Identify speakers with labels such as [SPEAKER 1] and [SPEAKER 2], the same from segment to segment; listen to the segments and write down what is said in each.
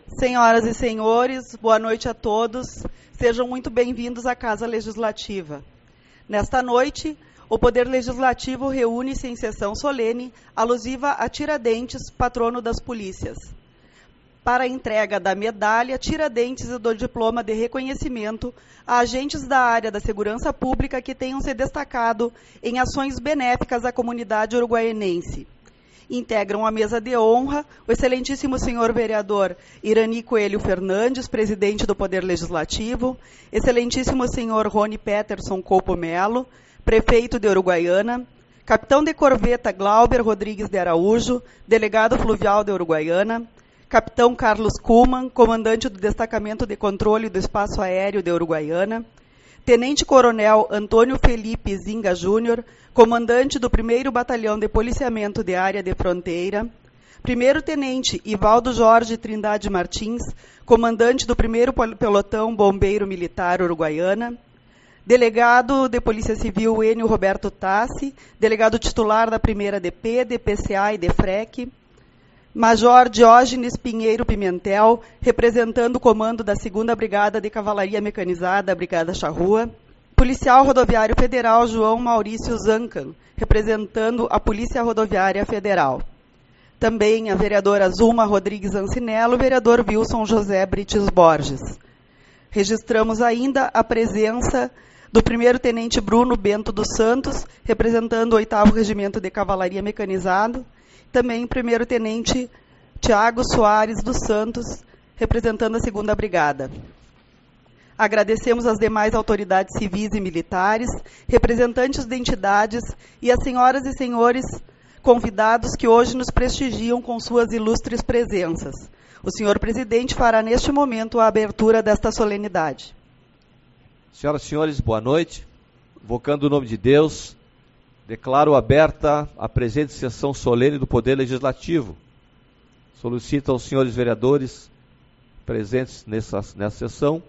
[SPEAKER 1] Senhoras e senhores, boa noite a todos. Sejam muito bem-vindos à Casa Legislativa. Nesta noite, o Poder Legislativo reúne-se em sessão solene, alusiva a Tiradentes, patrono das polícias, para a entrega da medalha Tiradentes e do diploma de reconhecimento a agentes da área da segurança pública que tenham se destacado em ações benéficas à comunidade uruguaianense. Integram a mesa de honra o excelentíssimo senhor vereador Irani Coelho Fernandes, presidente do Poder Legislativo, excelentíssimo senhor Rony Peterson Coupo Melo, prefeito de Uruguaiana, capitão de corveta Glauber Rodrigues de Araújo, delegado fluvial de Uruguaiana, capitão Carlos Kuhlmann, comandante do Destacamento de Controle do Espaço Aéreo de Uruguaiana, tenente-coronel Antônio Felipe Zinga Júnior, comandante do 1º Batalhão de Policiamento de Área de Fronteira, primeiro-tenente Ivaldo Jorge Trindade Martins, comandante do 1º Pelotão Bombeiro Militar Uruguaiana, delegado de Polícia Civil Enio Roberto Tassi, delegado titular da 1ª DP, DPCA e DEFREC, Major Diógenes Pinheiro Pimentel, representando o comando da 2ª Brigada de Cavalaria Mecanizada, Brigada Charrua, Policial Rodoviário Federal João Maurício Zancan, representando a Polícia Rodoviária Federal. Também a vereadora Zulma Rodrigues Ancinello, o vereador Wilson José Brites Borges. Registramos ainda a presença do 1º-tenente Bruno Bento dos Santos, representando o 8º Regimento de Cavalaria Mecanizado, também o 1º-tenente Tiago Soares dos Santos, representando a 2ª Brigada. Agradecemos às demais autoridades civis e militares, representantes de entidades e às senhoras e senhores convidados que hoje nos prestigiam com suas ilustres presenças. O senhor presidente fará neste momento a abertura desta solenidade.
[SPEAKER 2] Senhoras e senhores, boa noite. Invocando o nome de Deus, declaro aberta a presente sessão solene do Poder Legislativo. Solicito aos senhores vereadores presentes nessa sessão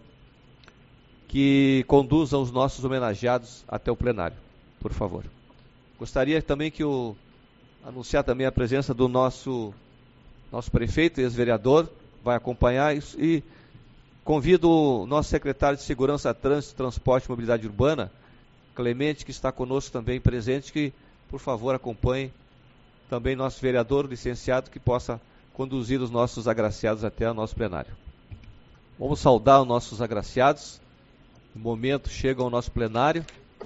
[SPEAKER 2] que conduzam os nossos homenageados até o plenário, por favor. Gostaria também anunciar também a presença do nosso prefeito, ex-vereador, vai acompanhar isso, e convido o nosso secretário de Segurança, Trânsito, Transporte e Mobilidade Urbana, Clemente, que está conosco também presente, que, por favor, acompanhe também nosso vereador, licenciado, que possa conduzir os nossos agraciados até o nosso plenário. Vamos saudar os nossos agraciados. No momento, chegam ao nosso plenário.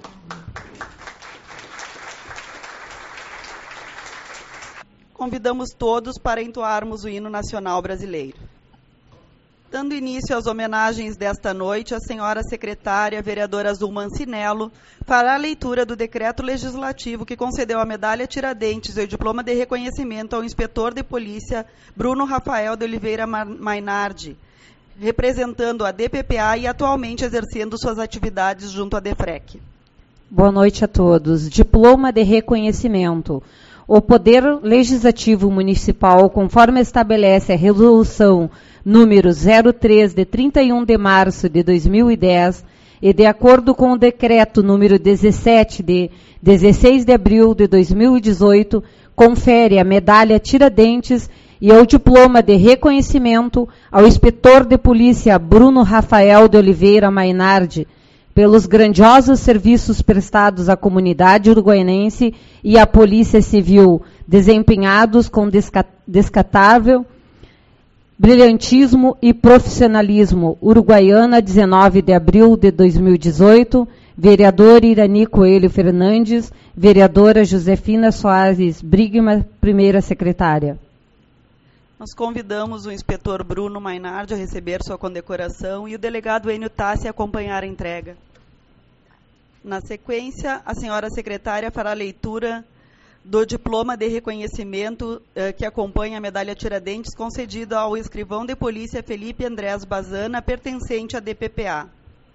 [SPEAKER 1] Convidamos todos para entoarmos o hino nacional brasileiro. Dando início às homenagens desta noite, a senhora secretária, vereadora Zulma Ancinello, fará a leitura do decreto legislativo que concedeu a medalha Tiradentes e o diploma de reconhecimento ao inspetor de polícia Bruno Rafael de Oliveira Mainardi, representando a DPPA e atualmente exercendo suas atividades junto à DEFREC.
[SPEAKER 3] Boa noite a todos. Diploma de reconhecimento. O Poder Legislativo Municipal, conforme estabelece a Resolução número 03, de 31 de março de 2010, e de acordo com o Decreto número 17, de 16 de abril de 2018, confere a medalha Tiradentes e o diploma de reconhecimento ao inspetor de polícia Bruno Rafael de Oliveira Mainardi, pelos grandiosos serviços prestados à comunidade uruguaianense e à Polícia Civil, desempenhados com descartável brilhantismo e profissionalismo. Uruguaiana, 19 de abril de 2018, vereador Irani Coelho Fernandes, vereadora Josefina Soares Brigma, primeira secretária.
[SPEAKER 1] Nós convidamos o inspetor Bruno Mainardi a receber sua condecoração e o delegado Enio Tassi a acompanhar a entrega. Na sequência, a senhora secretária fará a leitura do diploma de reconhecimento que acompanha a medalha Tiradentes concedida ao escrivão de polícia Felipe Andrés Bazana, pertencente à DPPA.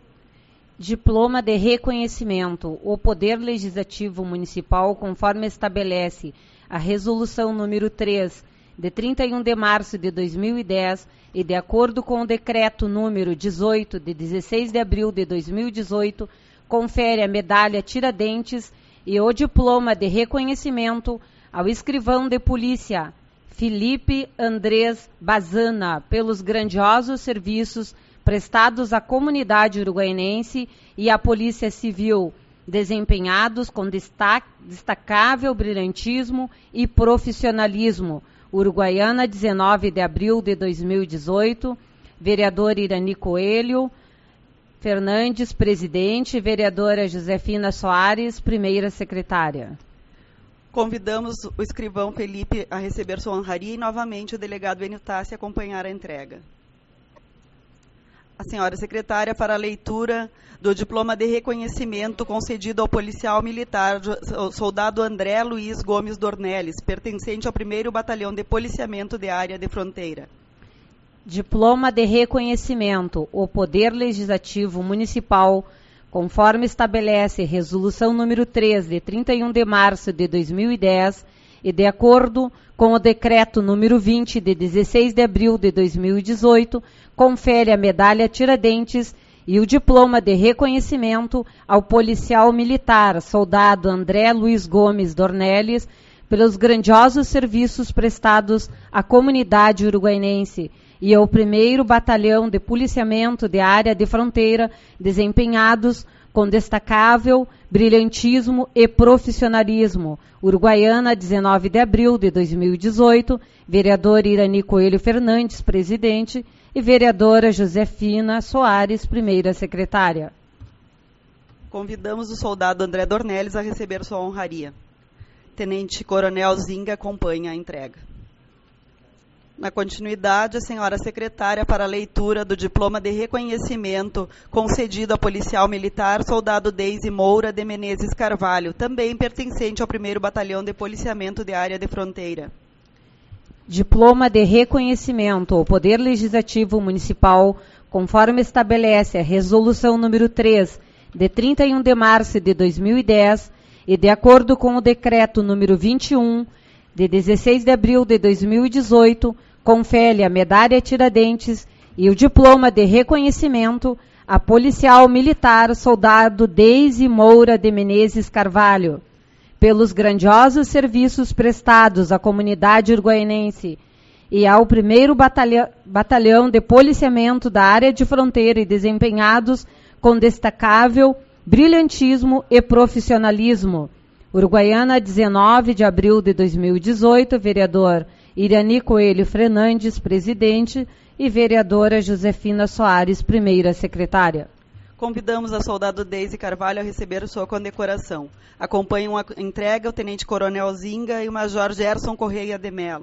[SPEAKER 3] Diploma de reconhecimento. O Poder Legislativo Municipal, conforme estabelece a Resolução número 3, de 31 de março de 2010, e de acordo com o Decreto número 18, de 16 de abril de 2018, confere a medalha Tiradentes e o diploma de reconhecimento ao escrivão de polícia Felipe Andrés Bazana, pelos grandiosos serviços prestados à comunidade uruguaiense e à Polícia Civil, desempenhados com destacável brilhantismo e profissionalismo. Uruguaiana, 19 de abril de 2018. Vereador Irani Coelho Fernandes, presidente. Vereadora Josefina Soares, primeira secretária.
[SPEAKER 1] Convidamos o escrivão Felipe a receber sua honraria e novamente o delegado Enio Tassi a acompanhar a entrega. A senhora secretária para a leitura do diploma de reconhecimento concedido ao policial militar, soldado André Luiz Gomes Dornelles, pertencente ao 1º Batalhão de Policiamento de Área de Fronteira.
[SPEAKER 3] Diploma de reconhecimento. O Poder Legislativo Municipal, conforme estabelece Resolução número 3, de 31 de março de 2010, e de acordo com o Decreto número 20, de 16 de abril de 2018, confere a medalha Tiradentes e o diploma de reconhecimento ao policial militar, soldado André Luiz Gomes Dornelles, pelos grandiosos serviços prestados à comunidade uruguaiense e ao 1º Batalhão de Policiamento de Área de Fronteira, desempenhados com destacável brilhantismo e profissionalismo. Uruguaiana, 19 de abril de 2018, vereador Irani Coelho Fernandes, presidente, e vereadora Josefina Soares, primeira secretária.
[SPEAKER 1] Convidamos o soldado André Dornelles a receber sua honraria. Tenente Coronel Zinga acompanha a entrega. Na continuidade, a senhora secretária para a leitura do diploma de reconhecimento concedido a policial militar, soldado Deise Moura de Menezes Carvalho, também pertencente ao 1º Batalhão de Policiamento de Área de Fronteira.
[SPEAKER 3] Diploma de reconhecimento ao Poder Legislativo Municipal, conforme estabelece a Resolução número 3, de 31 de março de 2010, e de acordo com o Decreto número 21, de 16 de abril de 2018, confere a medalha Tiradentes e o diploma de reconhecimento a policial militar soldado Deise Moura de Menezes Carvalho, pelos grandiosos serviços prestados à comunidade uruguaiense e ao 1º Batalhão de Policiamento da Área de Fronteira e desempenhados com destacável brilhantismo e profissionalismo. Uruguaiana, 19 de abril de 2018, vereador Irani Coelho Fernandes, presidente, e vereadora Josefina Soares, primeira secretária.
[SPEAKER 1] Convidamos a soldado Deise Carvalho a receber sua condecoração. Acompanham a entrega o Tenente Coronel Zinga e o Major Gerson Correia de Mello.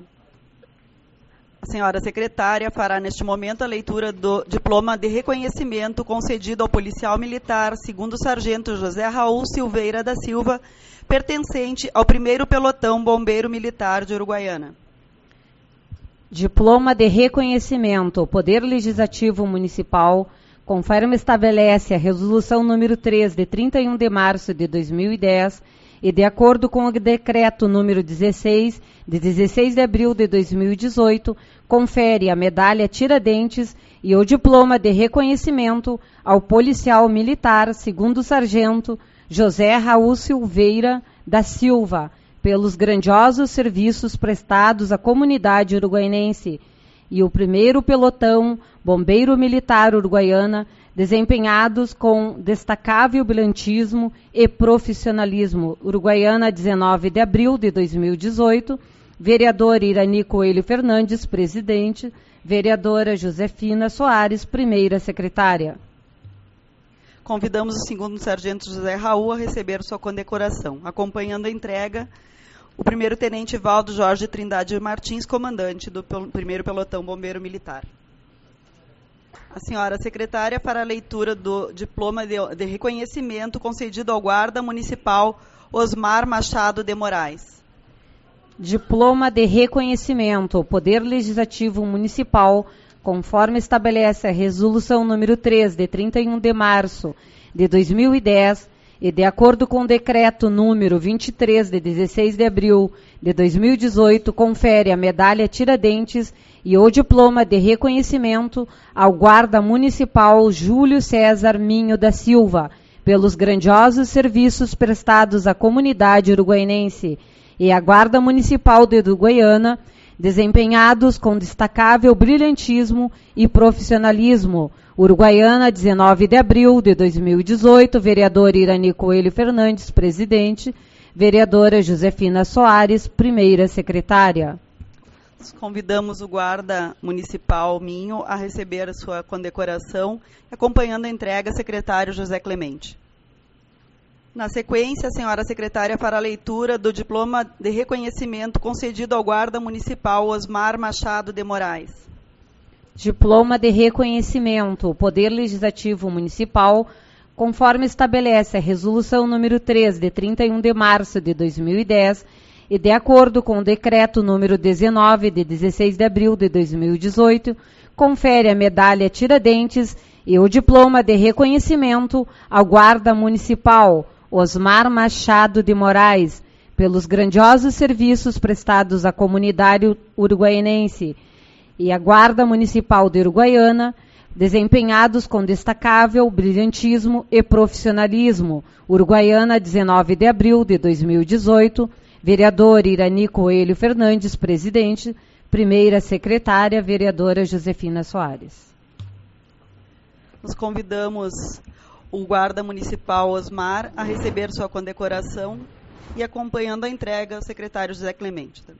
[SPEAKER 1] A senhora secretária fará neste momento a leitura do diploma de reconhecimento concedido ao policial militar, segundo sargento José Raul Silveira da Silva, pertencente ao 1º Pelotão Bombeiro Militar de Uruguaiana.
[SPEAKER 3] Diploma de reconhecimento ao Poder Legislativo Municipal, conforme estabelece a Resolução número 3, de 31 de março de 2010, e de acordo com o Decreto número 16, de 16 de abril de 2018, confere a medalha Tiradentes e o diploma de reconhecimento ao policial militar, segundo sargento José Raul Silveira da Silva, pelos grandiosos serviços prestados à comunidade uruguaiense e o 1º Pelotão Bombeiro Militar Uruguaiana, desempenhados com destacável brilhantismo e profissionalismo. Uruguaiana, 19 de abril de 2018, vereador Irani Coelho Fernandes, presidente, vereadora Josefina Soares, primeira secretária.
[SPEAKER 1] Convidamos o 2º Sargento José Raul a receber sua condecoração. Acompanhando a entrega, o 1º Tenente Valdo Jorge Trindade Martins, comandante do 1º Pelotão Bombeiro Militar. A senhora secretária para a leitura do diploma de reconhecimento concedido ao guarda municipal Osmar Machado de Moraes.
[SPEAKER 3] Diploma de reconhecimento ao Poder Legislativo Municipal, conforme estabelece a Resolução número 3, de 31 de março de 2010, e de acordo com o Decreto número 23, de 16 de abril de 2018, confere a medalha Tiradentes e o diploma de reconhecimento ao guarda municipal Júlio César Minho da Silva, pelos grandiosos serviços prestados à comunidade uruguaiense, e à Guarda Municipal de Uruguaiana, desempenhados com destacável brilhantismo e profissionalismo. Uruguaiana, 19 de abril de 2018, vereadora Irani Coelho Fernandes, presidente, vereadora Josefina Soares, primeira secretária.
[SPEAKER 1] Convidamos o guarda municipal Minho a receber a sua condecoração, acompanhando a entrega, secretário José Clemente. Na sequência, a senhora secretária fará a leitura do diploma de reconhecimento concedido ao guarda municipal Osmar Machado de Moraes.
[SPEAKER 3] Diploma de reconhecimento, Poder Legislativo Municipal, conforme estabelece a Resolução número 3, de 31 de março de 2010, e de acordo com o Decreto número 19, de 16 de abril de 2018, confere a medalha Tiradentes e o diploma de reconhecimento ao guarda municipal Osmar Machado de Moraes, pelos grandiosos serviços prestados à comunidade uruguaianense e à Guarda Municipal de Uruguaiana, desempenhados com destacável brilhantismo e profissionalismo. Uruguaiana, 19 de abril de 2018, vereadora Irani Coelho Fernandes, presidente, primeira secretária, vereadora Josefina Soares.
[SPEAKER 1] Nós convidamos o guarda municipal Osmar a receber sua condecoração e, acompanhando a entrega, o secretário José Clemente também.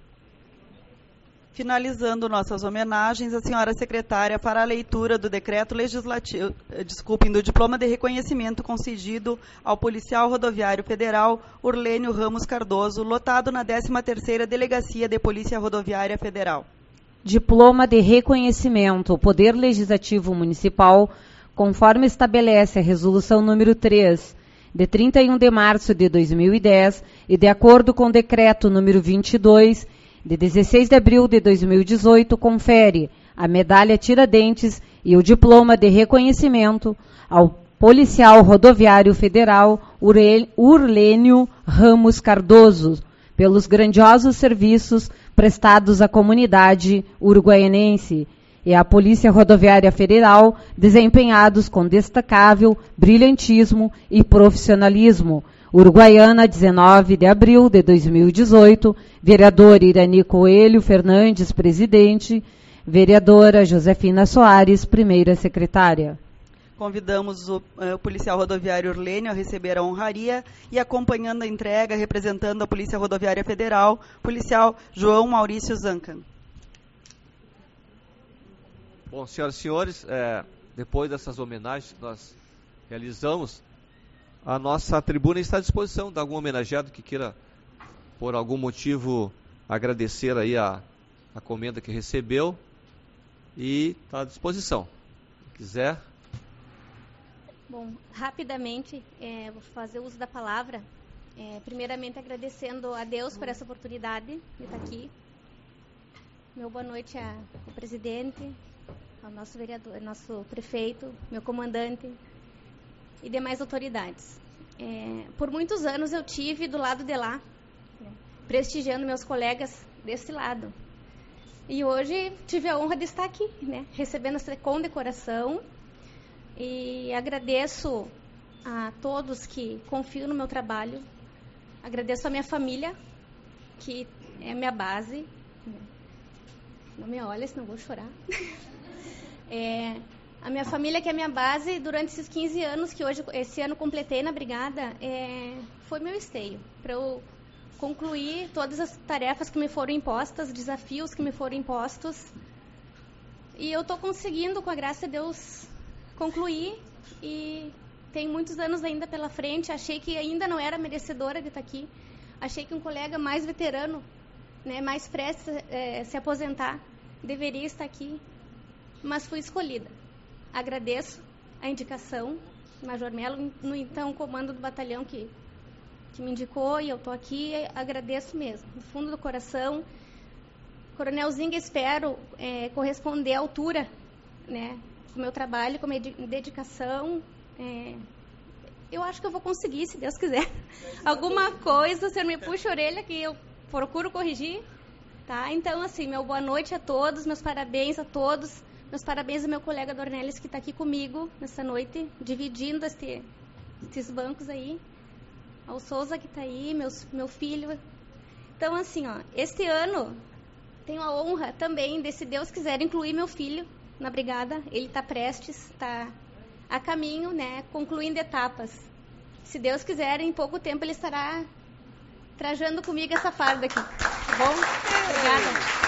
[SPEAKER 1] Finalizando nossas homenagens, a senhora secretária fará a leitura do decreto legislativo, do diploma de reconhecimento concedido ao policial rodoviário federal Urlênio Ramos Cardoso, lotado na 13ª Delegacia de Polícia Rodoviária Federal.
[SPEAKER 3] Diploma de reconhecimento, Poder Legislativo Municipal, conforme estabelece a Resolução número 3, de 31 de março de 2010, e de acordo com o Decreto número 22, de 16 de abril de 2018, confere a medalha Tiradentes e o diploma de reconhecimento ao policial rodoviário federal Urlênio Ramos Cardoso, pelos grandiosos serviços prestados à comunidade uruguaianense e à Polícia Rodoviária Federal, desempenhados com destacável brilhantismo e profissionalismo. Uruguaiana, 19 de abril de 2018, vereadora Irani Coelho Fernandes, presidente, vereadora Josefina Soares, primeira secretária.
[SPEAKER 1] Convidamos o policial rodoviário Urlênio a receber a honraria e, acompanhando a entrega, representando a Polícia Rodoviária Federal, policial João Maurício Zancan.
[SPEAKER 2] Bom, senhoras e senhores, depois dessas homenagens que nós realizamos, a nossa tribuna está à disposição de algum homenageado que queira, por algum motivo, agradecer aí a comenda que recebeu, e está à disposição. Se quiser.
[SPEAKER 4] Bom, rapidamente, vou fazer uso da palavra, primeiramente agradecendo a Deus por essa oportunidade de estar aqui. Meu boa noite ao presidente, ao nosso vereador, nosso prefeito, meu comandante e demais autoridades. Por muitos anos eu tive do lado de lá, prestigiando meus colegas desse lado. E hoje tive a honra de estar aqui, recebendo essa condecoração. E agradeço a todos que confiam no meu trabalho. Agradeço a minha família, que é a minha base. Não me olha, senão eu vou chorar. A minha família, que é a minha base, durante esses 15 anos que esse ano completei na Brigada, foi meu esteio para eu concluir todas as tarefas que me foram impostas, desafios que me foram impostos. E eu estou conseguindo, com a graça de Deus, concluir, e tem muitos anos ainda pela frente. Achei que ainda não era merecedora de estar aqui. Achei que um colega mais veterano, mais prestes a se aposentar, deveria estar aqui, mas fui escolhida. Agradeço a indicação, Major Melo, no então comando do batalhão que me indicou, e eu estou aqui. Agradeço mesmo, do fundo do coração. Coronel Zinga, espero corresponder à altura, com o meu trabalho, com a minha dedicação. Eu acho que eu vou conseguir, se Deus quiser. Alguma coisa, o senhor me puxa a orelha que eu procuro corrigir. Tá? Então, assim, meu boa noite a todos, meus parabéns a todos. Meus parabéns ao meu colega Dornelis, que está aqui comigo nessa noite, dividindo esses bancos aí. Ao Souza, que está aí, meu filho. Então, assim, este ano tenho a honra também de, se Deus quiser, incluir meu filho na brigada. Ele está prestes, está a caminho, né, concluindo etapas. Se Deus quiser, em pouco tempo ele estará trajando comigo essa farda aqui. Tá bom? Obrigada.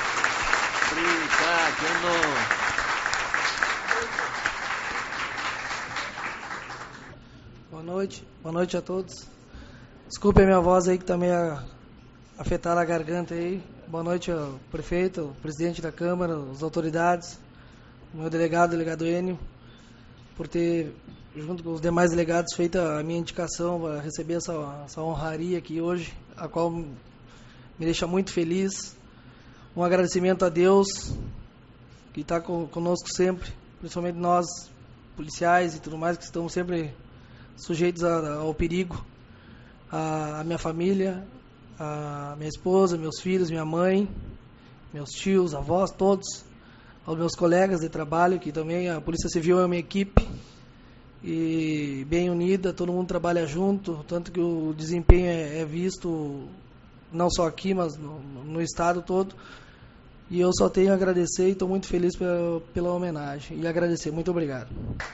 [SPEAKER 5] Boa noite a todos. Desculpe a minha voz aí que tá meio afetada a garganta aí. Boa noite ao prefeito, ao presidente da Câmara, às autoridades, ao meu delegado Enio, por ter, junto com os demais delegados, feito a minha indicação para receber essa honraria aqui hoje, a qual me deixa muito feliz. Um agradecimento a Deus, que está conosco sempre, principalmente nós, policiais e tudo mais, que estamos sempre sujeitos ao perigo. A minha família, a minha esposa, meus filhos, minha mãe, meus tios, avós, todos, aos meus colegas de trabalho, que também a Polícia Civil é uma equipe e bem unida, todo mundo trabalha junto, tanto que o desempenho é visto não só aqui, mas no estado todo. E eu só tenho a agradecer e estou muito feliz pela homenagem. E agradecer. Muito obrigado.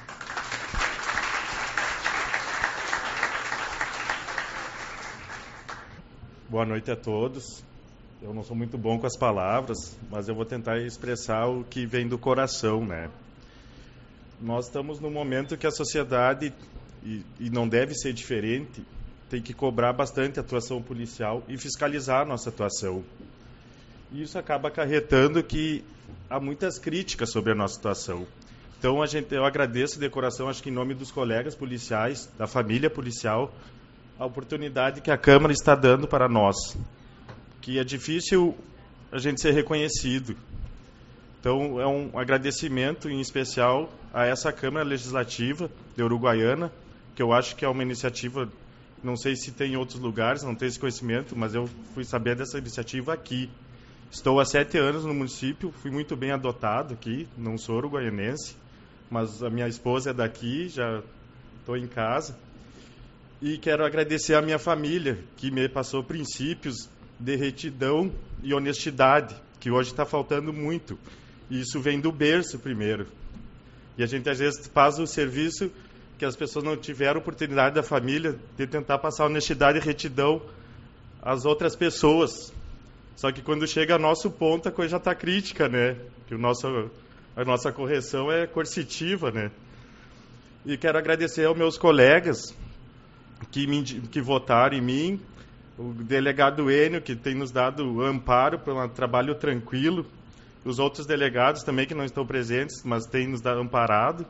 [SPEAKER 6] Boa noite a todos. Eu não sou muito bom com as palavras, mas eu vou tentar expressar o que vem do coração, né? Nós estamos num momento que a sociedade, e não deve ser diferente, tem que cobrar bastante a atuação policial e fiscalizar a nossa atuação. E isso acaba acarretando que há muitas críticas sobre a nossa situação. Então, eu agradeço de coração, acho que em nome dos colegas policiais, da família policial, a oportunidade que a Câmara está dando para nós, que é difícil a gente ser reconhecido. Então, é um agradecimento em especial a essa Câmara Legislativa de Uruguaiana, que eu acho que é uma iniciativa, não sei se tem em outros lugares, não tenho esse conhecimento, mas eu fui saber dessa iniciativa aqui. Estou há 7 anos no município, fui muito bem adotado aqui, não sou uruguaianense, mas a minha esposa é daqui, já estou em casa. E quero agradecer à minha família, que me passou princípios de retidão e honestidade, que hoje está faltando muito. E isso vem do berço primeiro. E a gente, às vezes, faz o serviço que as pessoas não tiveram oportunidade da família de tentar passar honestidade e retidão às outras pessoas. Só que quando chega a nosso ponto, a coisa já está crítica, né? Que a nossa correção é coercitiva, né? E quero agradecer aos meus colegas que votaram em mim, o delegado Enio, que tem nos dado amparo para um trabalho tranquilo, os outros delegados também que não estão presentes, mas têm nos dado amparado.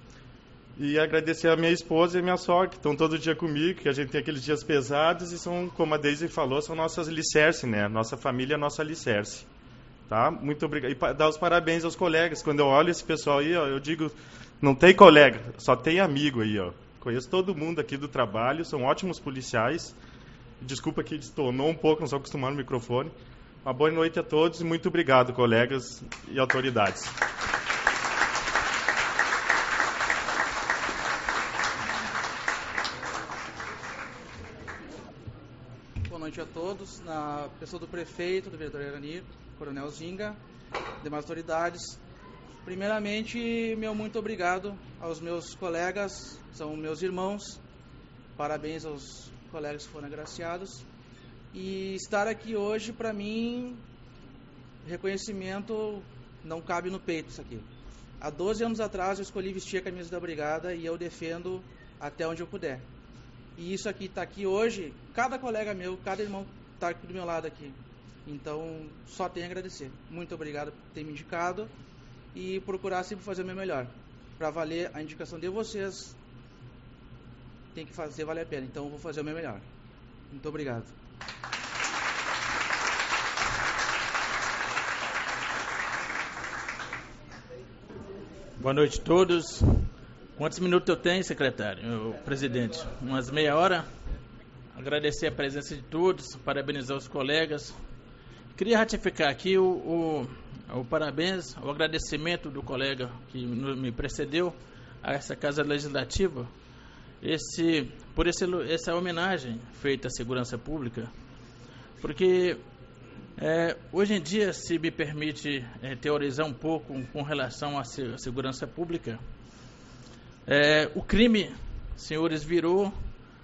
[SPEAKER 6] E agradecer a minha esposa e a minha sogra, que estão todo dia comigo, que a gente tem aqueles dias pesados e são, como a Deise falou, são nossas alicerces, né? Nossa família é nossa alicerce. Tá? Muito obrigado. E dar os parabéns aos colegas. Quando eu olho esse pessoal aí, ó, eu digo, não tem colega, só tem amigo aí, ó. Conheço todo mundo aqui do trabalho, são ótimos policiais. Desculpa que destonou um pouco, não sou acostumado no microfone. Uma boa noite a todos e muito obrigado, colegas e autoridades.
[SPEAKER 7] Boa noite a todos, na pessoa do prefeito, do vereador Iranir, Coronel Zinga, demais autoridades. Primeiramente, meu muito obrigado aos meus colegas, são meus irmãos. Parabéns aos colegas que foram agraciados. E estar aqui hoje, para mim, reconhecimento não cabe no peito isso aqui. Há 12 anos atrás eu escolhi vestir a camisa da brigada e eu defendo até onde eu puder. E isso aqui está aqui hoje, cada colega meu, cada irmão está aqui do meu lado aqui. Então, só tenho a agradecer. Muito obrigado por ter me indicado e procurar sempre fazer o meu melhor. Para valer a indicação de vocês, tem que fazer valer a pena. Então, eu vou fazer o meu melhor. Muito obrigado.
[SPEAKER 8] Boa noite a todos. Quantos minutos eu tenho, secretário? Presidente? Umas meia hora. Agradecer a presença de todos, parabenizar os colegas. Queria ratificar aqui o parabéns, o agradecimento do colega que me precedeu a essa Casa Legislativa, por essa homenagem feita à segurança pública, porque Hoje em dia, se me permite teorizar um pouco com relação à segurança pública, o crime, senhores, virou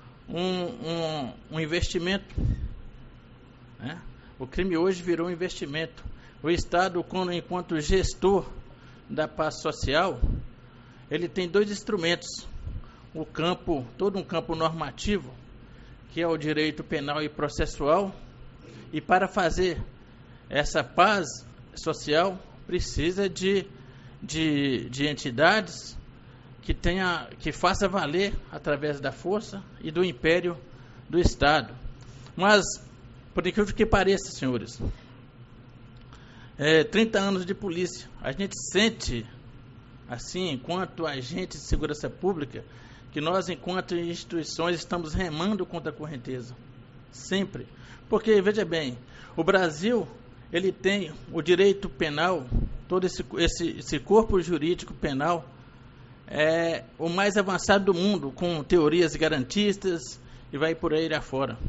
[SPEAKER 8] um investimento. Né? O crime hoje virou um investimento. O Estado, enquanto gestor da paz social, ele tem 2 instrumentos. Todo um campo normativo, que é o direito penal e processual, e para fazer essa paz social precisa de entidades que faça valer através da força e do império do Estado. Mas, por incrível que pareça, senhores, 30 anos de polícia, a gente sente, assim, enquanto agentes de segurança pública, que nós, enquanto instituições, estamos remando contra a correnteza. Sempre. Porque, veja bem, o Brasil, ele tem o direito penal, todo esse corpo jurídico penal, é o mais avançado do mundo, com teorias garantistas, e vai por aí afora.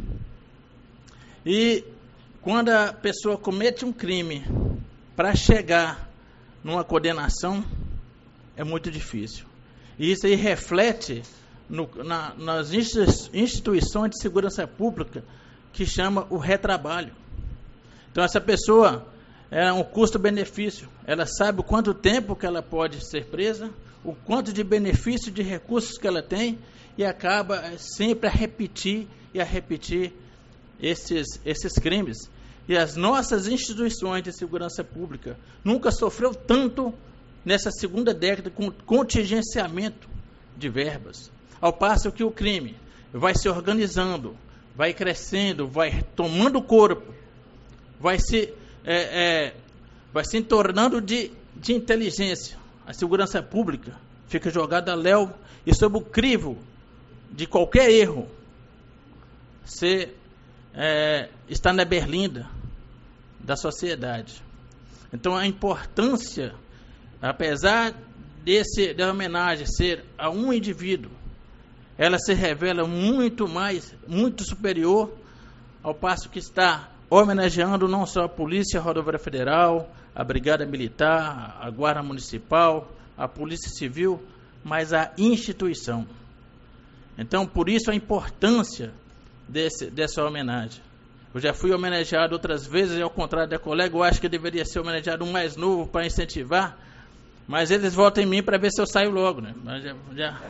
[SPEAKER 8] E quando a pessoa comete um crime, para chegar numa condenação, é muito difícil. E isso aí reflete nas instituições de segurança pública, que chama o retrabalho. Então, essa pessoa é um custo-benefício. Ela sabe o quanto tempo que ela pode ser presa, o quanto de benefício de recursos que ela tem, e acaba sempre a repetir esses crimes. E as nossas instituições de segurança pública nunca sofreu tanto nessa segunda década com contingenciamento de verbas. Ao passo que o crime vai se organizando, vai crescendo, vai tomando corpo, vai se tornando de inteligência. A segurança pública fica jogada a léu e sob o crivo de qualquer erro, está na berlinda da sociedade. Então, a importância, apesar da homenagem ser a um indivíduo, ela se revela muito superior, ao passo que está homenageando não só a Polícia Rodoviária Federal, a Brigada Militar, a Guarda Municipal, a Polícia Civil, mas a instituição. Então, por isso a importância dessa homenagem. Eu já fui homenageado outras vezes, e ao contrário da colega, eu acho que deveria ser homenageado um mais novo para incentivar, mas eles votam em mim para ver se eu saio logo, né? Mas já.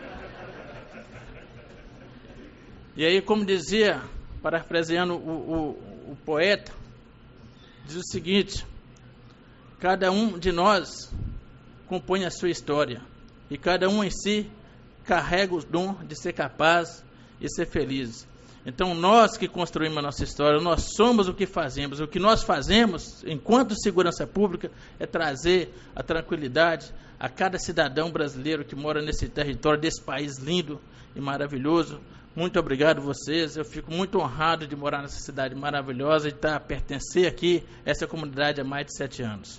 [SPEAKER 8] E aí, como dizia, parafraseando o poeta, diz o seguinte: cada um de nós compõe a sua história, e cada um em si carrega o dom de ser capaz e ser feliz. Então, nós que construímos a nossa história, nós somos o que fazemos. O que nós fazemos, enquanto segurança pública, é trazer a tranquilidade a cada cidadão brasileiro que mora nesse território, desse país lindo e maravilhoso. Muito obrigado a vocês. Eu fico muito honrado de morar nessa cidade maravilhosa e pertencer aqui a essa comunidade há mais de 7 anos.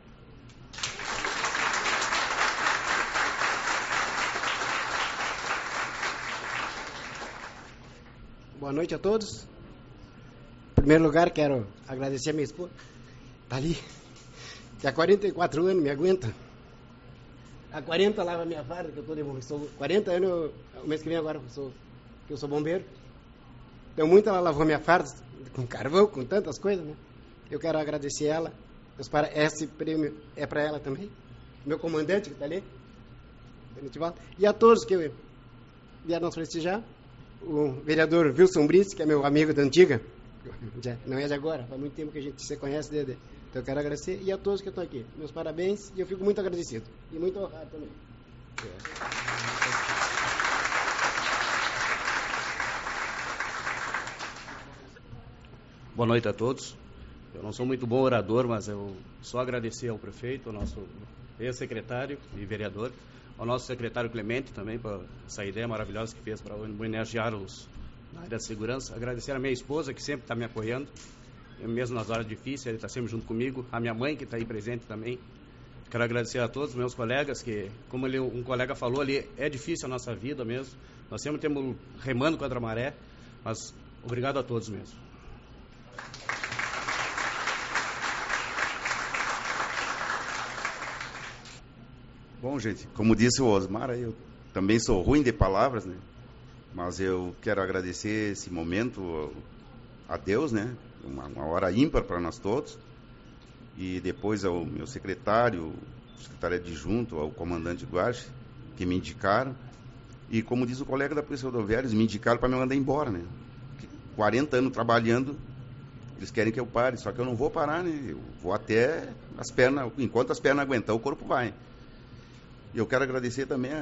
[SPEAKER 9] Boa noite a todos. Em primeiro lugar, quero agradecer a minha esposa. Está ali. Que há 44 anos me aguenta. Há 40 lava a minha farda, que eu estou devolvendo. 40 anos, o mês que vem agora, que eu sou bombeiro. Então, muito ela lavou minha farda, com carvão, com tantas coisas, né? Eu quero agradecer ela. Esse prêmio é para ela também. Meu comandante, que está ali. E a todos que vieram nos prestigiar. O vereador Wilson Brits, que é meu amigo da antiga, não é de agora, faz muito tempo que a gente se conhece dele. Então eu quero agradecer, e a todos que estão aqui. Meus parabéns, e eu fico muito agradecido. E muito honrado também.
[SPEAKER 10] Boa noite a todos. Eu não sou muito bom orador, mas eu só agradecer ao prefeito, ao nosso ex-secretário e vereador, ao nosso secretário Clemente também, por essa ideia maravilhosa que fez para homenagear na área de segurança. Agradecer a minha esposa, que sempre está me apoiando, mesmo nas horas difíceis, ele está sempre junto comigo. A minha mãe, que está aí presente também. Quero agradecer a todos os meus colegas, que, como um colega falou ali, é difícil a nossa vida mesmo. Nós sempre temos remando contra a maré, mas obrigado a todos mesmo.
[SPEAKER 11] Bom, gente, como disse o Osmar, eu também sou ruim de palavras, né? Mas eu quero agradecer esse momento a Deus, né? Uma hora ímpar para nós todos. E depois ao meu secretário adjunto, ao comandante Guache, que me indicaram. E como diz o colega da Polícia Rodoviária, eles me indicaram para me mandar embora, né? 40 anos trabalhando, eles querem que eu pare, só que eu não vou parar, né? Eu vou até as pernas, enquanto as pernas aguentar, o corpo vai. E eu quero agradecer também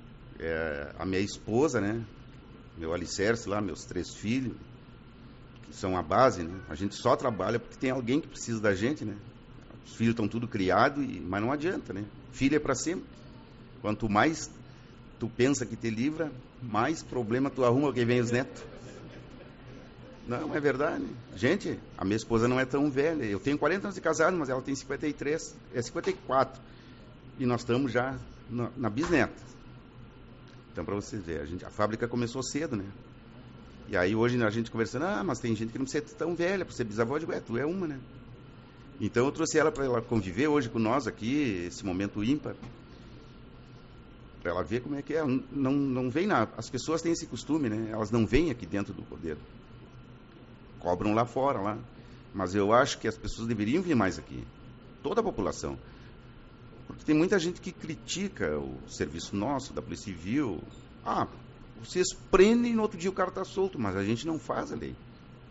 [SPEAKER 11] a minha esposa, né? Meu alicerce lá, meus 3 filhos, que são a base, né? A gente só trabalha porque tem alguém que precisa da gente, né? Os filhos estão tudo criados, mas não adianta, né? Filho é para sempre. Quanto mais tu pensa que te livra, mais problema tu arruma que vem os netos. Não, é verdade. Gente, a minha esposa não é tão velha. Eu tenho 40 anos de casado, mas ela tem 54. E nós estamos já na bisneta. Então, para vocês verem, a fábrica começou cedo, né? E aí, hoje, a gente conversando, mas tem gente que não precisa ser tão velha para ser bisavó. Eu digo, tu é uma, né? Então, eu trouxe ela para ela conviver hoje com nós aqui, esse momento ímpar, para ela ver como é que é. Não vem nada. As pessoas têm esse costume, né? Elas não vêm aqui dentro do poder. Cobram lá fora, lá. Mas eu acho que as pessoas deveriam vir mais aqui. Toda a população. Porque tem muita gente que critica o serviço nosso, da Polícia Civil. Vocês prendem e no outro dia o cara está solto. Mas a gente não faz a lei.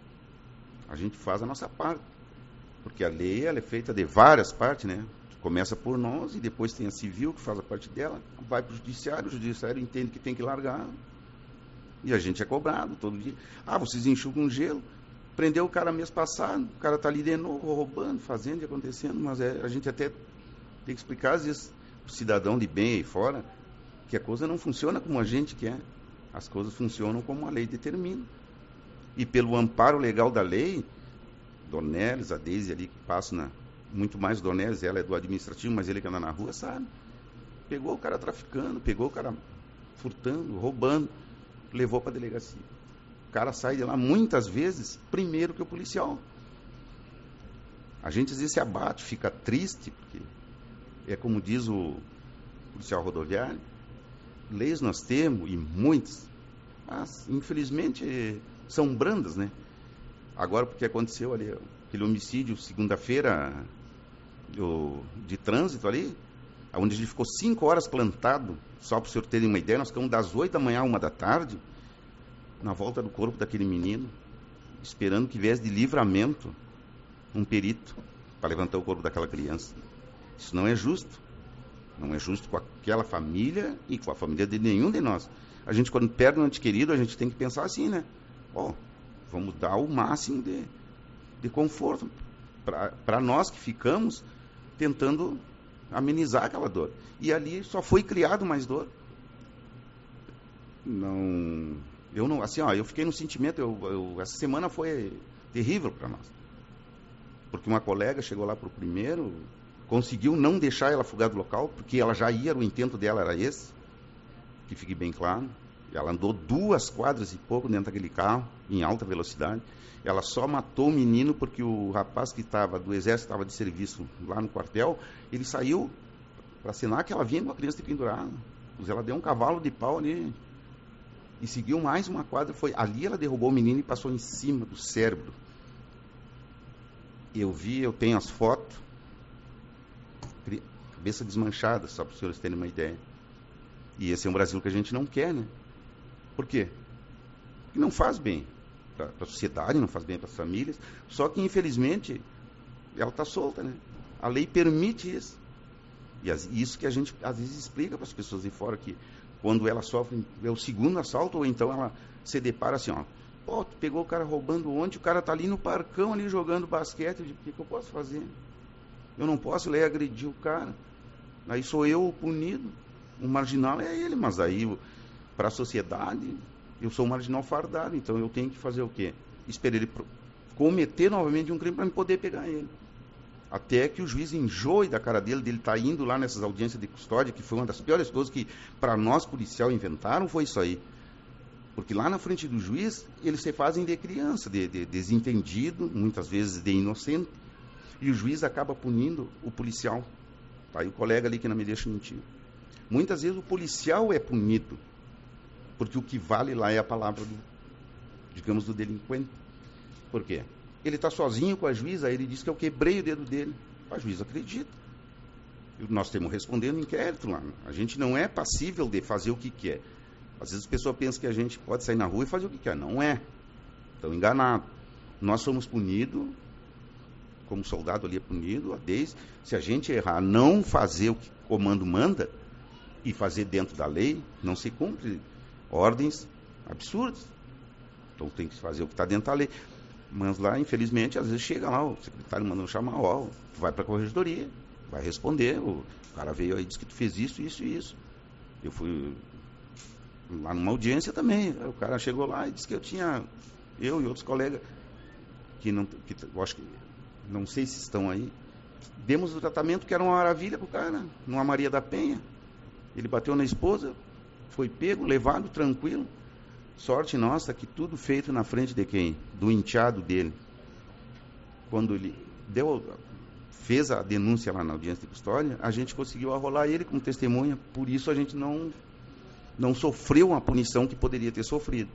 [SPEAKER 11] A gente faz a nossa parte. Porque a lei ela é feita de várias partes, né? Começa por nós e depois tem a civil que faz a parte dela. Vai para o judiciário entende que tem que largar. E a gente é cobrado todo dia. Vocês enxugam gelo. Prendeu o cara mês passado, o cara está ali de novo, roubando, fazendo e acontecendo, mas a gente até tem que explicar, às vezes, para o cidadão de bem aí fora, que a coisa não funciona como a gente quer. As coisas funcionam como a lei determina. E pelo amparo legal da lei, Dornelles, a Deise ali que passa muito mais Dornelles, ela é do administrativo, mas ele que anda na rua, sabe? Pegou o cara traficando, pegou o cara furtando, roubando, levou para a delegacia. O cara sai de lá muitas vezes primeiro que o policial. A gente às vezes se abate, fica triste, porque é como diz o policial rodoviário, leis nós temos, e muitas, mas infelizmente são brandas, né? Agora porque aconteceu ali, aquele homicídio segunda-feira de trânsito ali, onde a gente ficou 5 horas plantado, só para o senhor terem uma ideia, nós ficamos das 8 da manhã à 1 da tarde, na volta do corpo daquele menino, esperando que viesse de livramento um perito para levantar o corpo daquela criança. Isso não é justo. Não é justo com aquela família e com a família de nenhum de nós. A gente, quando perde um ente querido, a gente tem que pensar assim, né? Vamos dar o máximo de conforto para nós que ficamos tentando amenizar aquela dor. E ali só foi criado mais dor. Eu fiquei no sentimento, essa semana foi terrível para nós. Porque uma colega chegou lá para o primeiro, conseguiu não deixar ela fugar do local, porque ela já ia, o intento dela era esse, que fique bem claro. Ela andou 2 quadras e pouco dentro daquele carro, em alta velocidade. Ela só matou o menino porque o rapaz que estava do exército, estava de serviço lá no quartel, ele saiu para assinar que ela vinha com a criança de pendurada. Ela deu um cavalo de pau ali e seguiu mais uma quadra. Ali ela derrubou o menino e passou em cima do cérebro. Eu tenho as fotos, cabeça desmanchada, só para os senhores terem uma ideia. E esse é um Brasil que a gente não quer, né? Por quê? Porque não faz bem para a sociedade, não faz bem para as famílias, só que infelizmente ela está solta, né? A lei permite isso. E isso que a gente às vezes explica para as pessoas de fora, que quando ela sofre o segundo assalto, ou então ela se depara assim, tu pegou o cara roubando ontem, o cara está ali no parcão ali jogando basquete, eu digo, o que eu posso fazer? Eu não posso ir agredir o cara. Aí sou eu o punido. O marginal é ele, mas aí para a sociedade eu sou um marginal fardado, então eu tenho que fazer o quê? Esperar ele cometer novamente um crime para me poder pegar ele. Até que o juiz enjoe da cara dele estar indo lá nessas audiências de custódia, que foi uma das piores coisas que para nós policial inventaram, foi isso aí. Porque lá na frente do juiz, eles se fazem de criança, de desentendido, muitas vezes de inocente, e o juiz acaba punindo o policial. Tá aí o colega ali que não me deixa mentir. Muitas vezes o policial é punido, porque o que vale lá é a palavra do delinquente. Por quê? Ele está sozinho com a juíza, aí ele diz que eu quebrei o dedo dele. A juíza acredita. Nós temos respondendo inquérito lá. A gente não é passível de fazer o que quer. Às vezes a pessoa pensa que a gente pode sair na rua e fazer o que quer. Não é. Estão enganados. Nós somos punidos, como soldado ali é punido, desde se a gente errar, não fazer o que o comando manda e fazer dentro da lei, não se cumpre ordens absurdas. Então tem que fazer o que está dentro da lei. Mas lá, infelizmente, às vezes chega lá, o secretário mandando chamar, ó, vai para a corregedoria, vai responder, o cara veio aí e disse que tu fez isso, isso e isso. Eu fui lá numa audiência também, o cara chegou lá e disse que eu e outros colegas, eu acho que, não sei se estão aí, demos o tratamento que era uma maravilha pro cara, numa Maria da Penha. Ele bateu na esposa, foi pego, levado, tranquilo. Sorte nossa que tudo feito na frente de quem? Do enteado dele. Quando ele fez a denúncia lá na audiência de custódia, a gente conseguiu arrolar ele como testemunha, por isso a gente não sofreu uma punição que poderia ter sofrido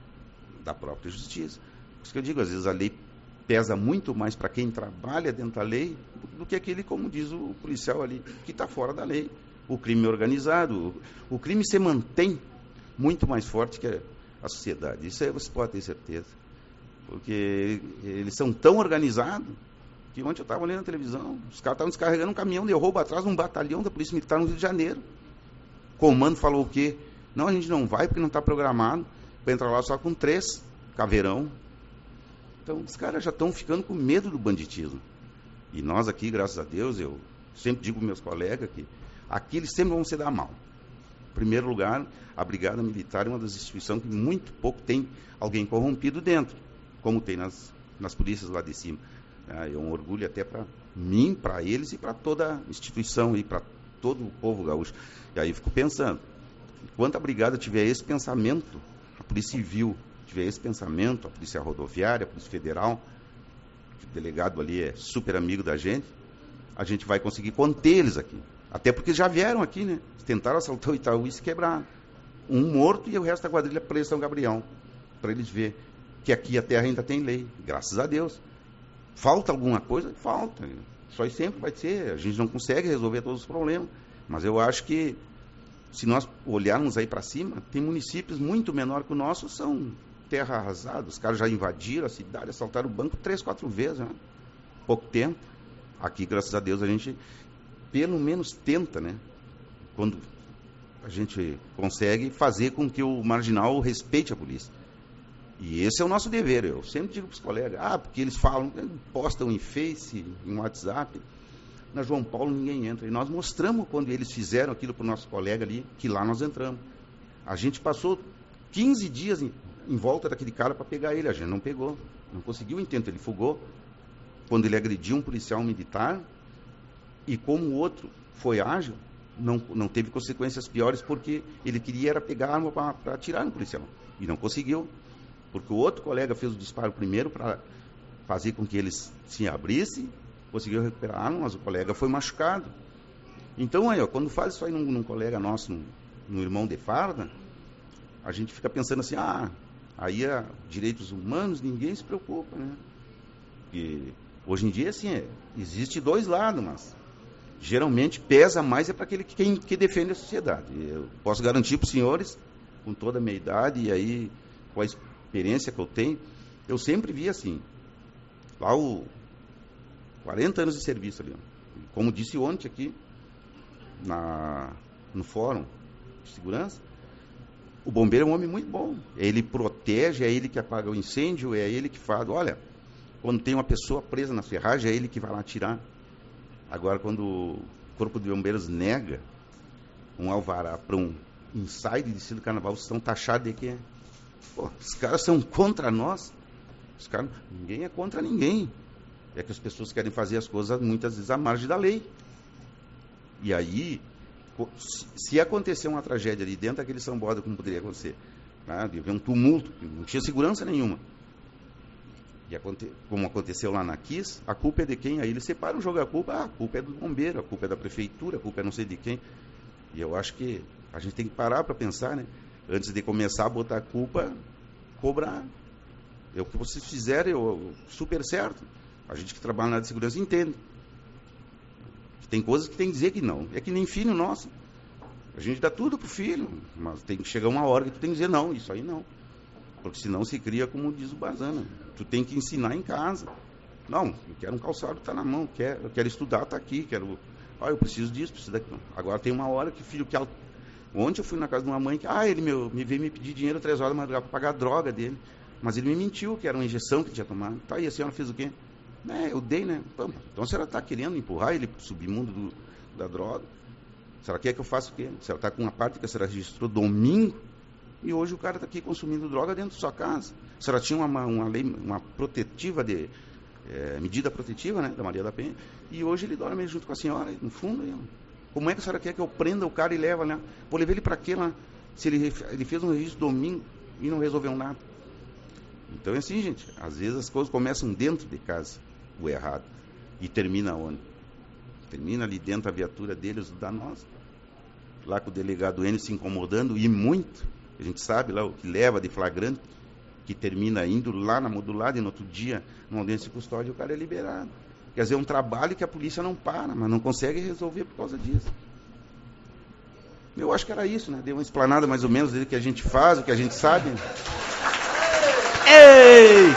[SPEAKER 11] da própria justiça. Por isso que eu digo, às vezes a lei pesa muito mais para quem trabalha dentro da lei do que aquele, como diz o policial ali, que está fora da lei. O crime organizado, o crime se mantém muito mais forte que a sociedade. Isso aí você pode ter certeza. Porque eles são tão organizados que ontem eu estava olhando na televisão, os caras estavam descarregando um caminhão de roubo atrás de um batalhão da Polícia Militar no Rio de Janeiro. O comando falou o quê? Não, a gente não vai porque não está programado para entrar lá só com 3 caveirão. Então, os caras já estão ficando com medo do banditismo. E nós aqui, graças a Deus, eu sempre digo para meus colegas que aqui eles sempre vão se dar mal. Em primeiro lugar, a Brigada Militar é uma das instituições que muito pouco tem alguém corrompido dentro, como tem nas polícias lá de cima. É um orgulho até para mim, para eles e para toda a instituição e para todo o povo gaúcho. E aí eu fico pensando, enquanto a Brigada tiver esse pensamento, a Polícia Civil tiver esse pensamento, a Polícia Rodoviária, a Polícia Federal, que o delegado ali é super amigo da gente, a gente vai conseguir conter eles aqui. Até porque já vieram aqui, né? Tentaram assaltar o Itaú e se quebraram. Um morto e o resto da quadrilha presa em São Gabriel. Para eles verem que aqui a terra ainda tem lei. Graças a Deus. Falta alguma coisa? Falta. Só sempre vai ser. A gente não consegue resolver todos os problemas. Mas eu acho que, se nós olharmos aí para cima, tem municípios muito menores que o nosso, são terra arrasada. Os caras já invadiram a cidade, assaltaram o banco 3, 4 vezes. Né? Pouco tempo. Aqui, graças a Deus, a gente pelo menos tenta, né? Quando a gente consegue fazer com que o marginal respeite a polícia. E esse é o nosso dever. Eu sempre digo para os colegas, porque eles falam, postam em Face, em WhatsApp. Na João Paulo ninguém entra. E nós mostramos quando eles fizeram aquilo para o nosso colega ali, que lá nós entramos. A gente passou 15 dias em volta daquele cara para pegar ele. A gente não pegou. Não conseguiu o intento. Ele fugou. Quando ele agrediu um policial militar, e como o outro foi ágil, não teve consequências piores, porque ele queria era pegar a arma para atirar no policial. E não conseguiu. Porque o outro colega fez o disparo primeiro para fazer com que eles se abrissem, conseguiu recuperar a arma, mas o colega foi machucado. Então, aí, quando faz isso aí num colega nosso, num irmão de farda, a gente fica pensando assim, aí direitos humanos, ninguém se preocupa, né? E hoje em dia, assim, existe 2 lados, mas geralmente pesa mais para aquele que defende a sociedade. Eu posso garantir para os senhores, com toda a minha idade e aí com a experiência que eu tenho, eu sempre vi assim, lá 40 anos de serviço ali, como disse ontem aqui, no fórum de segurança, o bombeiro é um homem muito bom, ele protege, é ele que apaga o incêndio, é ele que faz, olha, quando tem uma pessoa presa na ferragem, é ele que vai lá tirar. Agora, quando o Corpo de Bombeiros nega um alvará para um ensaio de desfile do carnaval, vocês estão taxados de quê? Os caras são contra nós. Ninguém é contra ninguém. É que as pessoas querem fazer as coisas, muitas vezes, à margem da lei. E aí, se acontecer uma tragédia ali dentro daquele São Borda, como poderia acontecer, né? De haver um tumulto, não tinha segurança nenhuma. E como aconteceu lá na Kiss, a culpa é de quem? Aí eles separam o jogo, a culpa é do bombeiro, a culpa é da prefeitura, a culpa é não sei de quem. E eu acho que a gente tem que parar para pensar, né? Antes de começar a botar a culpa, cobrar. É o que vocês fizeram, super certo. A gente que trabalha na área de segurança entende. Tem coisas que tem que dizer que não. É que nem filho nosso. A gente dá tudo pro filho, mas tem que chegar uma hora que tu tem que dizer não, isso aí não. Porque senão se cria, como diz o Bazana. Tu tem que ensinar em casa. Não, eu quero um calçado, tá na mão. Eu quero estudar, tá aqui. Eu preciso disso, preciso daquilo. Agora tem uma hora que o filho quer... Ontem eu fui na casa de uma mãe que... ele me veio me pedir dinheiro 3 horas da madrugada para pagar a droga dele. Mas ele me mentiu que era uma injeção que tinha tomado. Tá, e a senhora fez o quê? Eu dei, né? Então a senhora está querendo empurrar ele para o submundo da droga? A senhora quer que eu faça o quê? A senhora está com uma parte que a senhora registrou domingo e hoje o cara está aqui consumindo droga dentro da sua casa. A senhora tinha uma lei, uma protetiva medida protetiva, né, da Maria da Penha, e hoje ele dorme junto com a senhora, no fundo. Como é que a senhora quer que eu prenda o cara e leve lá? Vou levar ele para quê lá? Se ele fez um registro domingo e não resolveu nada. Então é assim, gente, às vezes as coisas começam dentro de casa, o errado, e termina onde? Termina ali dentro da viatura deles, da nossa. Lá com o delegado Enio se incomodando, e muito, a gente sabe lá o que leva de flagrante, que termina indo lá na modulada, e no outro dia, numa audiência de custódia, o cara é liberado. Quer dizer, é um trabalho que a polícia não para, mas não consegue resolver por causa disso. Eu acho que era isso, né? Deu uma explanada mais ou menos do que a gente faz, o que a gente sabe.
[SPEAKER 2] Ei!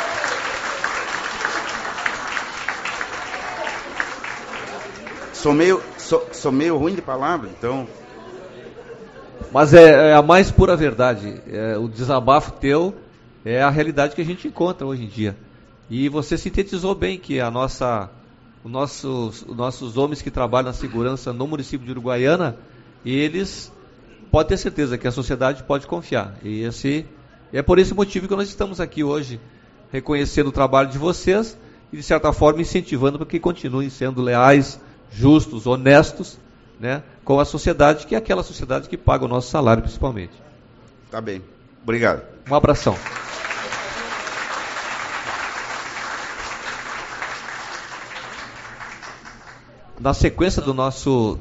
[SPEAKER 11] Sou meio ruim de palavra, então...
[SPEAKER 2] Mas é a mais pura verdade. O desabafo teu é a realidade que a gente encontra hoje em dia. E você sintetizou bem que os nossos homens que trabalham na segurança no município de Uruguaiana, eles podem ter certeza que a sociedade pode confiar. E é por esse motivo que nós estamos aqui hoje, reconhecendo o trabalho de vocês e, de certa forma, incentivando para que continuem sendo leais, justos, honestos, né, com a sociedade, que é aquela sociedade que paga o nosso salário, principalmente.
[SPEAKER 11] Tá bem. Obrigado.
[SPEAKER 2] Um abração. Na sequência do nosso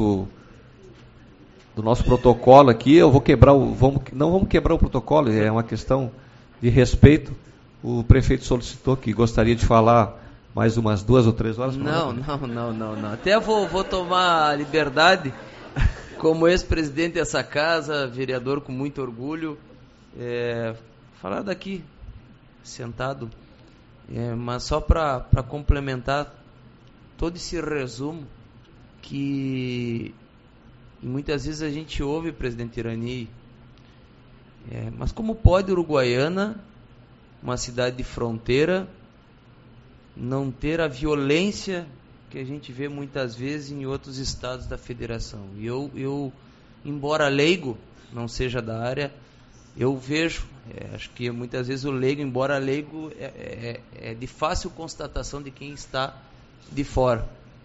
[SPEAKER 2] protocolo aqui, eu vou quebrar não vamos quebrar o protocolo, é uma questão de respeito. O prefeito solicitou que gostaria de falar mais umas 2 ou 3 horas.
[SPEAKER 12] Não. Até vou tomar a liberdade, como ex-presidente dessa casa, vereador com muito orgulho, falar daqui, sentado, mas só para complementar todo esse resumo que muitas vezes a gente ouve, presidente Irani, mas como pode Uruguaiana, uma cidade de fronteira, não ter a violência que a gente vê muitas vezes em outros estados da federação? E eu embora leigo, não seja da área, eu vejo, acho que muitas vezes o leigo, embora leigo, é de fácil constatação de quem está de fora.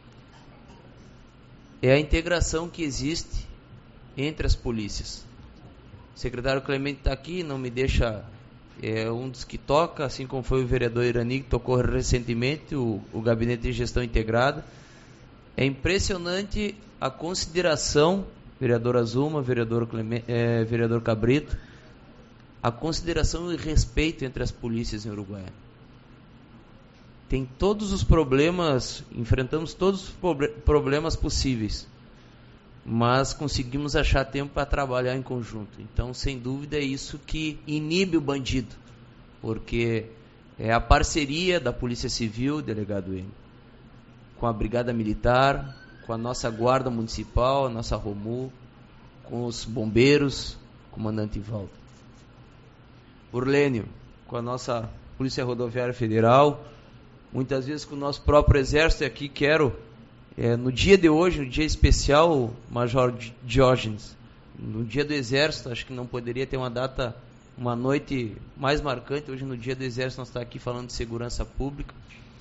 [SPEAKER 12] É a integração que existe entre as polícias. O secretário Clemente está aqui, não me deixa, um dos que toca, assim como foi o vereador Irani, que tocou recentemente o Gabinete de Gestão Integrada. É impressionante a consideração, vereador Azuma, vereador Cabrito, a consideração e respeito entre as polícias em Uruguai. Tem todos os problemas, enfrentamos todos os problemas possíveis, mas conseguimos achar tempo para trabalhar em conjunto. Então, sem dúvida, é isso que inibe o bandido, porque é a parceria da Polícia Civil, delegado Enio, com a Brigada Militar, com a nossa Guarda Municipal, a nossa ROMU, com os bombeiros, comandante Valdo. Urlênio, com a nossa Polícia Rodoviária Federal, muitas vezes com o nosso próprio Exército. Aqui quero, no dia de hoje, no dia especial, Major Diógenes, no dia do Exército, acho que não poderia ter uma data, uma noite mais marcante. Hoje, no dia do Exército, nós estamos aqui falando de segurança pública.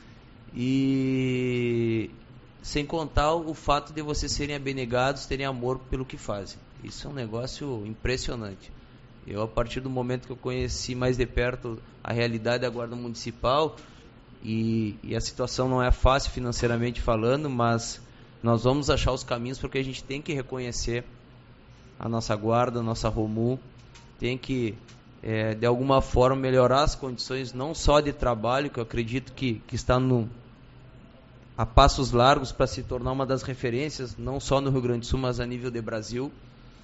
[SPEAKER 12] E sem contar o fato de vocês serem abnegados, terem amor pelo que fazem. Isso é um negócio impressionante. Eu, a partir do momento que eu conheci mais de perto a realidade da Guarda Municipal, e a situação não é fácil financeiramente falando, mas Nós vamos achar os caminhos, porque a gente tem que reconhecer a nossa guarda, a nossa ROMU, tem que, de alguma forma, melhorar as condições, não só de trabalho, que eu acredito que está a passos largos para se tornar uma das referências, não só no Rio Grande do Sul, mas a nível de Brasil,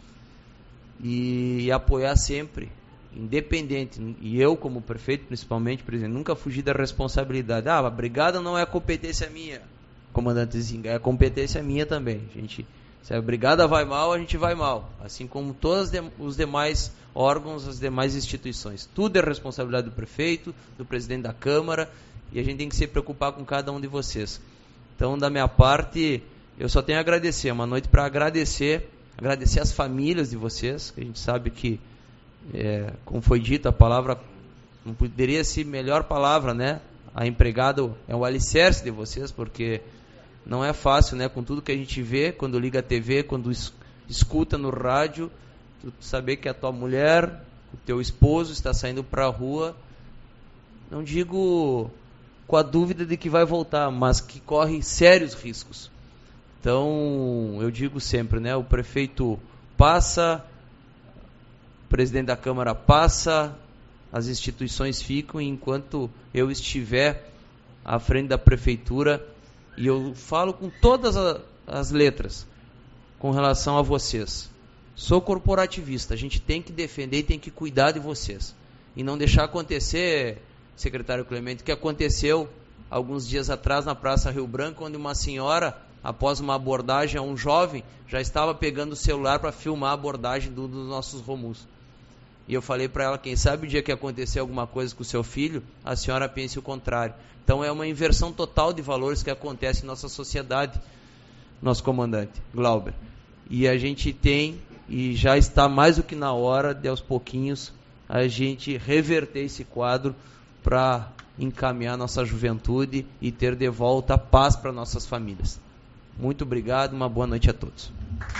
[SPEAKER 12] e apoiar sempre, independente, e eu como prefeito, principalmente, presidente, nunca fugi da responsabilidade. A brigada não é competência minha, comandante Zinga, é competência minha também. Se a brigada vai mal, a gente vai mal, assim como todos os demais órgãos, as demais instituições. Tudo é responsabilidade do prefeito, do presidente da Câmara, e a gente tem que se preocupar com cada um de vocês. Então, da minha parte, eu só tenho a agradecer, uma noite para agradecer as famílias de vocês, que a gente sabe que, como foi dito, a palavra, não poderia ser melhor palavra, né? A empregada é o alicerce de vocês, porque não é fácil, né? Com tudo que a gente vê, quando liga a TV, quando escuta no rádio, tu saber que a tua mulher, o teu esposo está saindo para a rua, não digo com a dúvida de que vai voltar, mas que corre sérios riscos. Então, eu digo sempre, né? O prefeito passa, o presidente da Câmara passa, as instituições ficam, e enquanto eu estiver à frente da prefeitura, e eu falo com todas as letras com relação a vocês. Sou corporativista, a gente tem que defender e tem que cuidar de vocês. E não deixar acontecer, secretário Clemente, o que aconteceu alguns dias atrás na Praça Rio Branco, onde uma senhora, após uma abordagem a um jovem, já estava pegando o celular para filmar a abordagem dos nossos ROMUs. E eu falei para ela, quem sabe o dia que acontecer alguma coisa com o seu filho, a senhora pense o contrário. Então é uma inversão total de valores que acontece em nossa sociedade, nosso comandante Glauber. E a gente tem, e já está mais do que na hora de aos pouquinhos a gente reverter esse quadro para encaminhar nossa juventude e ter de volta a paz para nossas famílias. Muito obrigado, uma boa noite a todos.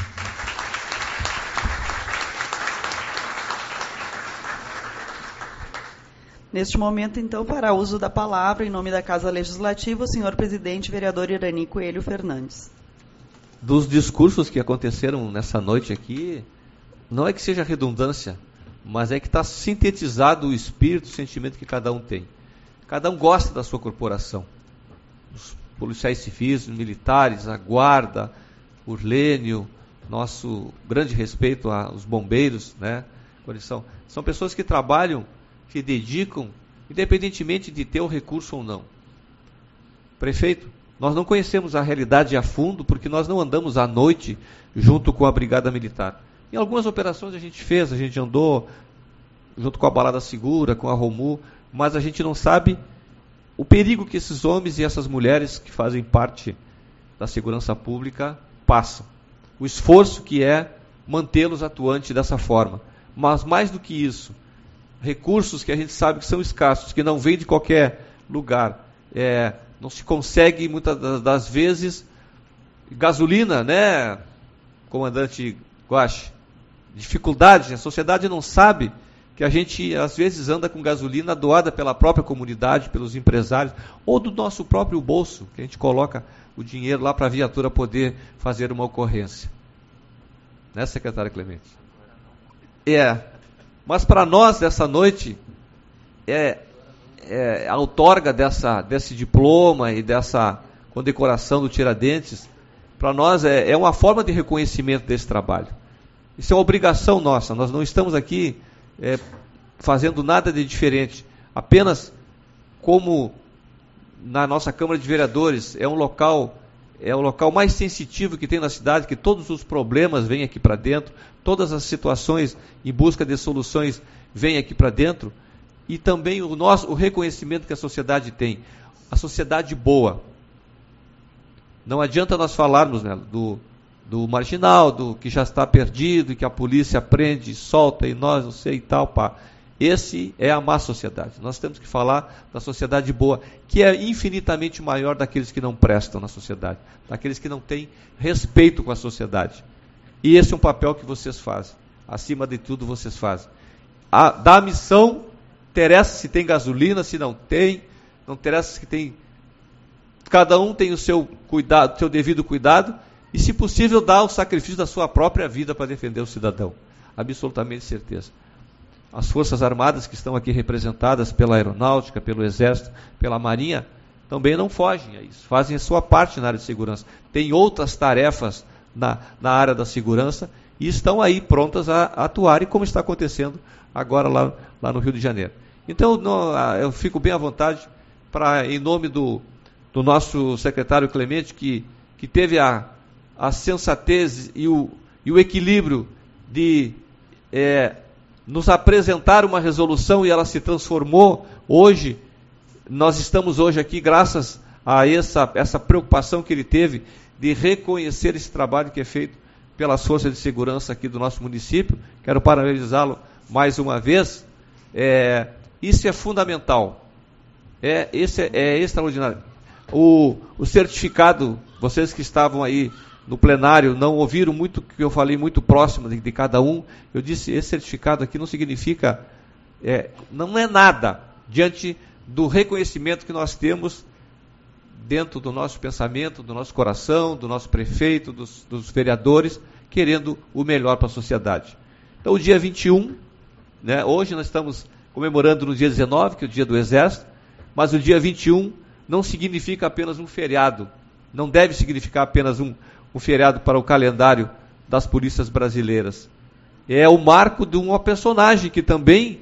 [SPEAKER 1] Neste momento, então, para uso da palavra, em nome da Casa Legislativa, o senhor presidente, vereador Irani Coelho Fernandes.
[SPEAKER 2] Dos discursos que aconteceram nessa noite aqui, não é que seja redundância, mas é que está sintetizado o espírito, o sentimento que cada um tem. Cada um gosta da sua corporação. Os policiais civis, os militares, a guarda, o Urlênio, nosso grande respeito aos bombeiros, né? São pessoas que trabalham, que dedicam, independentemente de ter o recurso ou não. Prefeito, nós não conhecemos a realidade a fundo, porque nós não andamos à noite junto com a Brigada Militar. Em algumas operações a gente andou junto com a Balada Segura, com a ROMU, mas a gente não sabe o perigo que esses homens e essas mulheres que fazem parte da segurança pública passam. O esforço que é mantê-los atuantes dessa forma. Mas mais do que isso, recursos que a gente sabe que são escassos, que não vêm de qualquer lugar. Não se consegue, muitas das vezes, gasolina, né, comandante Guache? Dificuldade, a sociedade não sabe que a gente, às vezes, anda com gasolina doada pela própria comunidade, pelos empresários, ou do nosso próprio bolso, que a gente coloca o dinheiro lá para a viatura poder fazer uma ocorrência. Né, secretário Clemente? Mas para nós, dessa noite, a outorga desse diploma e dessa condecoração do Tiradentes, para nós é uma forma de reconhecimento desse trabalho. Isso é uma obrigação nossa, nós não estamos aqui fazendo nada de diferente, apenas como na nossa Câmara de Vereadores é o local mais sensitivo que tem na cidade, que todos os problemas vêm aqui para dentro, todas as situações em busca de soluções vêm aqui para dentro, e também o reconhecimento que a sociedade tem, a sociedade boa. Não adianta nós falarmos, né, do marginal, do que já está perdido, e que a polícia prende, solta, e nós não sei e tal, pá. Esse é a má sociedade. Nós temos que falar da sociedade boa, que é infinitamente maior daqueles que não prestam na sociedade, daqueles que não têm respeito com a sociedade. E esse é um papel que vocês fazem. Acima de tudo, vocês fazem. Da missão, interessa se tem gasolina, se não tem, não interessa se tem. Cada um tem o seu cuidado, o seu devido cuidado, e, se possível, dar o sacrifício da sua própria vida para defender o cidadão. Absolutamente certeza. As Forças Armadas que estão aqui representadas pela Aeronáutica, pelo Exército, pela Marinha, também não fogem a isso, fazem a sua parte na área de segurança. Tem outras tarefas na área da segurança e estão aí prontas a atuarem, como está acontecendo agora lá no Rio de Janeiro. Então, eu fico bem à vontade para, em nome do nosso secretário Clemente, que teve a sensatez e o equilíbrio de nos apresentar uma resolução e ela se transformou hoje. Nós estamos hoje aqui graças a essa preocupação que ele teve de reconhecer esse trabalho que é feito pelas forças de segurança aqui do nosso município. Quero parabenizá-lo mais uma vez. Isso é fundamental. Esse é extraordinário. O certificado, vocês que estavam aí no plenário não ouviram muito, que eu falei muito próximo de cada um. Eu disse, esse certificado aqui não significa, não é nada diante do reconhecimento que nós temos dentro do nosso pensamento, do nosso coração, do nosso prefeito, dos vereadores, querendo o melhor para a sociedade. Então, o dia 21, né, hoje nós estamos comemorando no dia 19, que é o dia do Exército, mas o dia 21 não significa apenas um feriado, não deve significar apenas um feriado para o calendário das polícias brasileiras. É o marco de uma personagem que também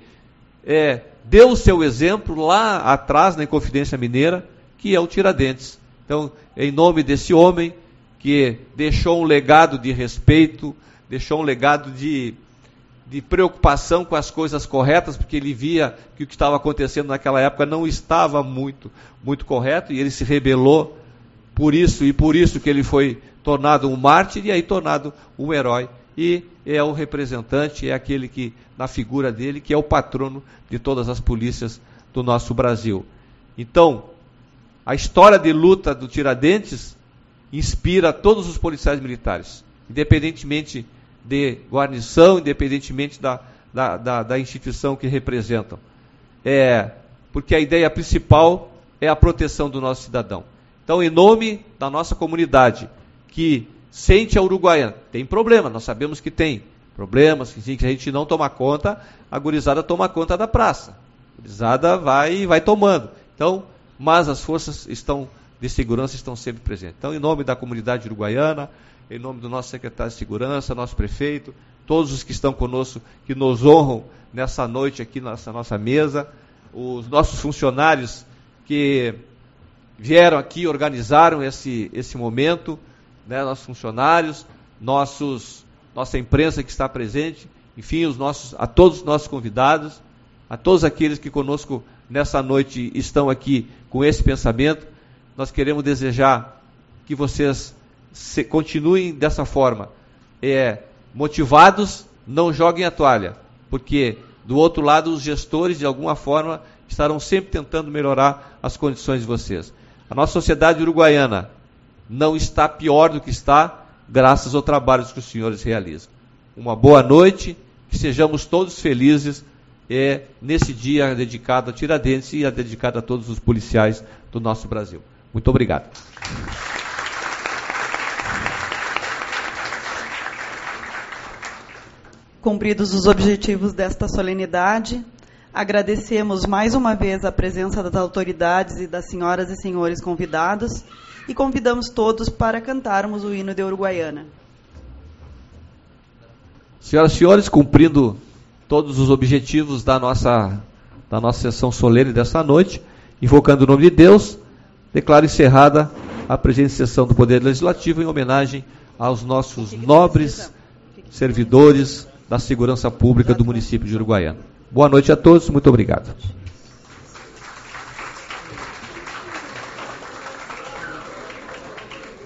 [SPEAKER 2] deu o seu exemplo lá atrás, na Inconfidência Mineira, que é o Tiradentes. Então, em nome desse homem que deixou um legado de respeito, deixou um legado de preocupação com as coisas corretas, porque ele via que o que estava acontecendo naquela época não estava muito correto, e ele se rebelou por isso que ele foi tornado um mártir e aí tornado um herói. E é o representante, é aquele que, na figura dele, que é o patrono de todas as polícias do nosso Brasil. Então, a história de luta do Tiradentes inspira todos os policiais militares, independentemente de guarnição, independentemente da instituição que representam. Porque a ideia principal é a proteção do nosso cidadão. Então, em nome da nossa comunidade, que sente a Uruguaiana, tem problema, nós sabemos que tem problemas, que a gente não toma conta, a gurizada toma conta da praça. A gurizada vai tomando. Então, mas as forças de segurança estão sempre presentes. Então, em nome da comunidade uruguaiana, em nome do nosso secretário de segurança, nosso prefeito, todos os que estão conosco, que nos honram nessa noite aqui nessa nossa mesa, os nossos funcionários que vieram aqui, organizaram esse momento, né, nossos funcionários, nossa imprensa que está presente, enfim, a todos os nossos convidados, a todos aqueles que conosco nessa noite estão aqui com esse pensamento. Nós queremos desejar que vocês continuem dessa forma, motivados, não joguem a toalha, porque do outro lado os gestores de alguma forma estarão sempre tentando melhorar as condições de vocês. A nossa sociedade uruguaiana não está pior do que está, graças ao trabalho que os senhores realizam. Uma boa noite, que sejamos todos felizes nesse dia dedicado a Tiradentes e dedicado a todos os policiais do nosso Brasil. Muito obrigado.
[SPEAKER 1] Cumpridos os objetivos desta solenidade, agradecemos mais uma vez a presença das autoridades e das senhoras e senhores convidados e convidamos todos para cantarmos o hino de Uruguaiana.
[SPEAKER 2] Senhoras e senhores, cumprindo todos os objetivos da nossa sessão solene dessa noite, invocando o nome de Deus, declaro encerrada a presente sessão do Poder Legislativo em homenagem aos nossos nobres servidores da segurança pública do município de Uruguaiana. Boa noite a todos, muito obrigado.